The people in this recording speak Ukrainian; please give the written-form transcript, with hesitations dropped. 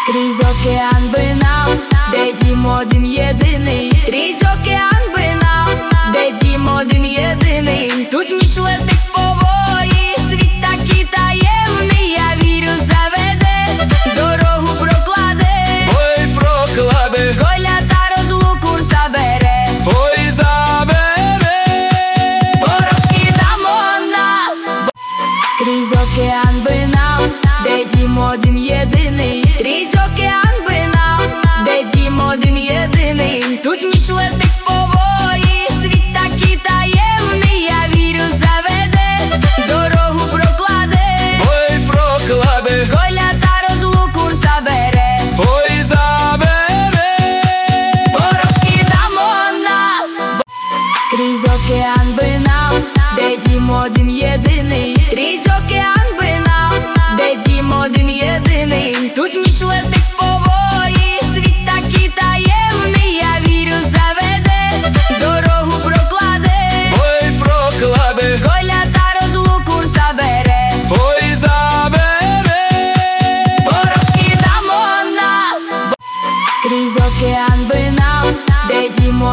Крізь океан би нам, де дім один єдиний. Крізь океан би нам, де дім один єдиний. Тут ніч летить з пової, світ такий таємний. Я вірю, заведе, дорогу прокладе. Ой, прокладе, Коля та розлуку забере. ой, забере. Порозкидамо нас. Крізь океан би нам, де дім один єдиний. Крізь океан би нам, де дім один єдиний. Тут ніч летить з пової, світ такий таємний. Я вірю, заведе, дорогу прокладе. Ой, прокладе, Коля та розлуку забере. ой, забере. Порозкидамо нас. Крізь океан би нам, де дім один єдиний. Крізь океан би нам, де дім один єдиний. Тут ніч летить з пової, світ такий таємний. Я вірю, заведе, дорогу прокладе. Ой, прокладе, Коля та розлуку забере. ой, забере. Порозкидамо нас. Крізь океан би нам.